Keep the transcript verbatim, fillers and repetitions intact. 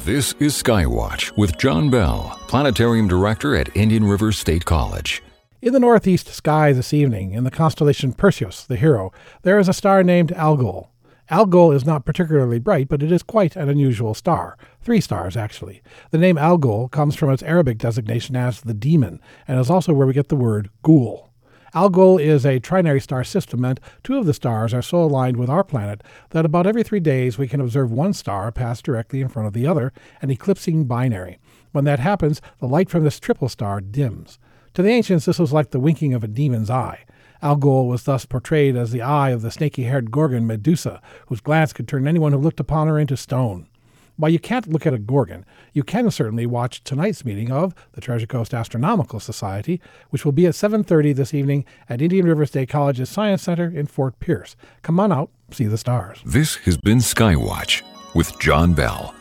This is Skywatch with John Bell, Planetarium Director at Indian River State College. In the northeast sky this evening, in the constellation Perseus, the hero, there is a star named Algol. Algol is not particularly bright, but it is quite an unusual star. Three stars, actually. The name Algol comes from its Arabic designation as the demon, and is also where we get the word ghoul. Algol is a trinary star system, and two of the stars are so aligned with our planet that about every three days we can observe one star pass directly in front of the other, an eclipsing binary. When that happens, the light from this triple star dims. To the ancients, this was like the winking of a demon's eye. Algol was thus portrayed as the eye of the snaky-haired Gorgon Medusa, whose glance could turn anyone who looked upon her into stone. While you can't look at a Gorgon, you can certainly watch tonight's meeting of the Treasure Coast Astronomical Society, which will be at seven thirty this evening at Indian River State College's Science Center in Fort Pierce. Come on out, see the stars. This has been Skywatch with John Bell.